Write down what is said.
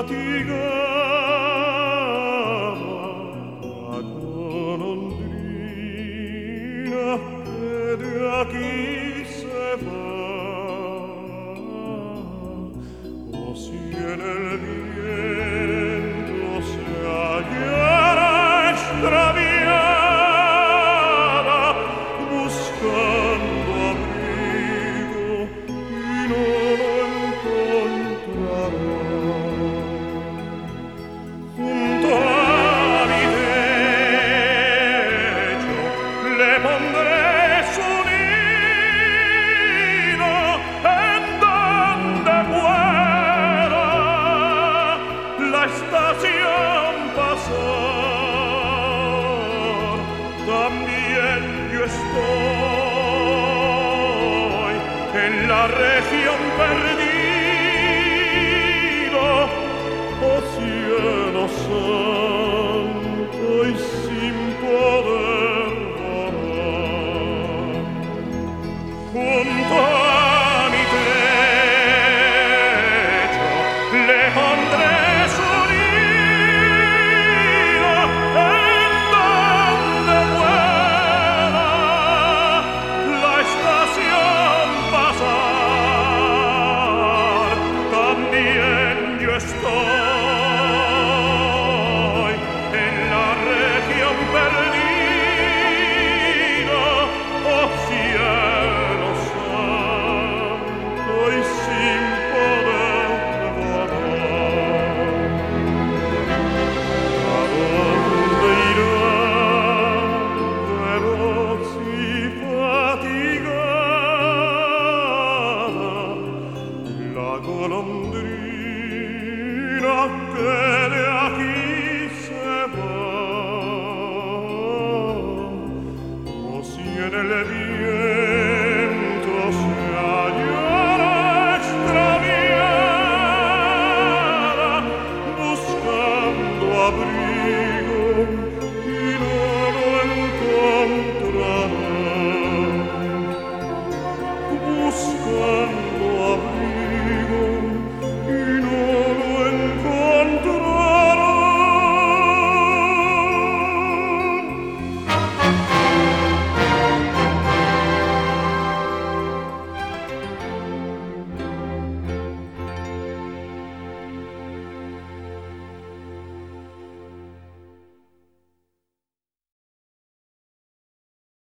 la golondrina que de aquí se va. O si en el viento se hallara extraviada, buscando abrigo y no lo encontrará. Junto a mi lecho le pondré su nido en donde pueda la estación pasar. También yo estoy en la región perdido, oh cielo santo, y sin poder volar. Junto a mi techo le pondré su nido en donde pueda la estación pasar. También yo estoy en la región perdida, oh cielo santo, y sin poder volar. ¿A dónde irá veloz y fatigada la golondrina